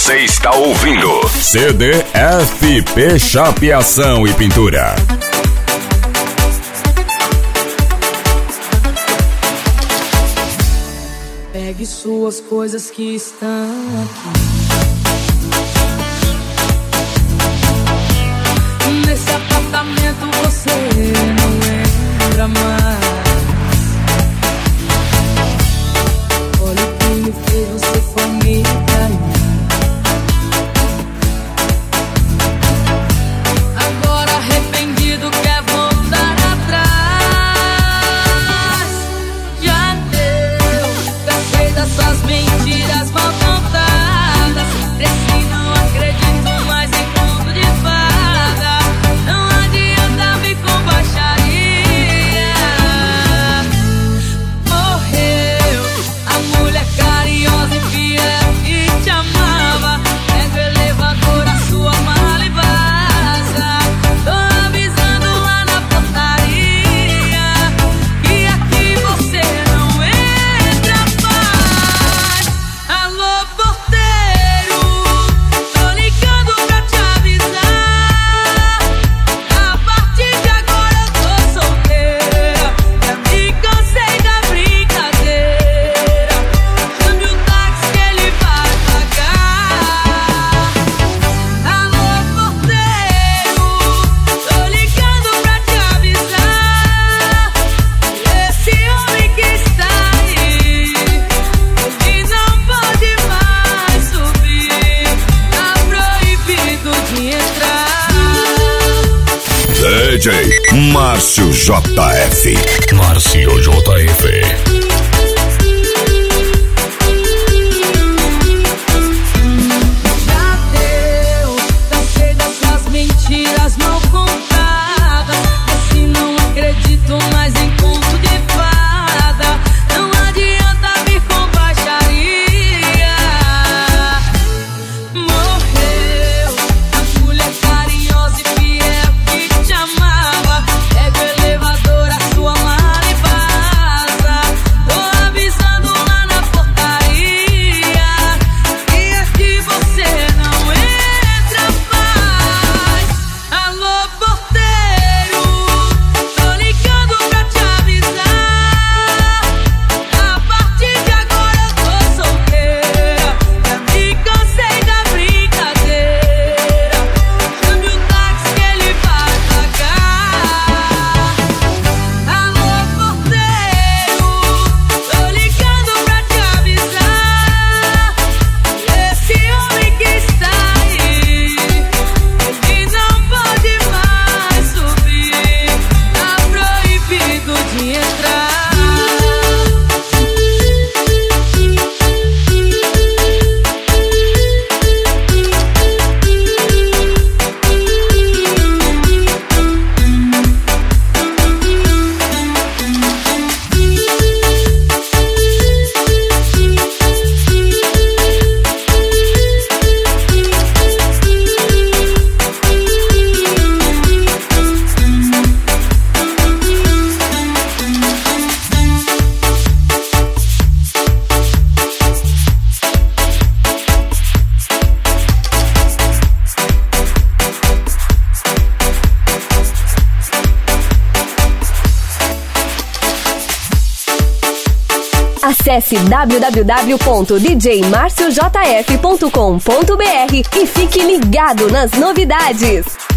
Você está ouvindo CDFP Chapeação e Pintura. Pegue suas coisas que estão aqui. Nesse apartamento você não lembra mais. Olha o que me fez, você foi me trair. Agora arrependido quer voltar atrás. Já deu, cansei das suas mentiras mal contadas. Cresci, não acredito mais em conto de fada. Não adianta vir com baixaria. Morreu a mulher carinhosa e fiel que te amava. Pega o elevador, a sua mala e vaza. Tô avisando lá na portaria que aqui você não entra mais. Alô, porteiro, tô ligando pra te avisar. A partir de agora eu tô solteira. Já me cansei da brincadeira. Chame o táxi que ele vai pagar. Alô, porteiro, tô ligando pra te avisar. Esse homem que está aí, ele não pode mais subir. Tá proibido de entrar. DJ Márcio JF. Márcio JF. Já deu, cansei dessas mentiras mal contadas. Assim não acredito mais em conto de fada. Não adianta vir com baixaria. Morreu a mulher carinhosa e fiel que te amava. Pega o elevador, a sua mala e vaza. Tô avisando lá na portaria que aqui você não entra mais. Alô, porteiro, tô ligando pra te avisar. A partir de agora eu tô solteira. Já me cansei da brincadeira. Chame o táxi que ele vai pagar. Alô, porteiro, tô ligando pra te avisar. Esse homem que está aí, ele não pode mais subir. Tá proibido de entrar. Acesse www.djmarciojf.com.br e fique ligado nas novidades.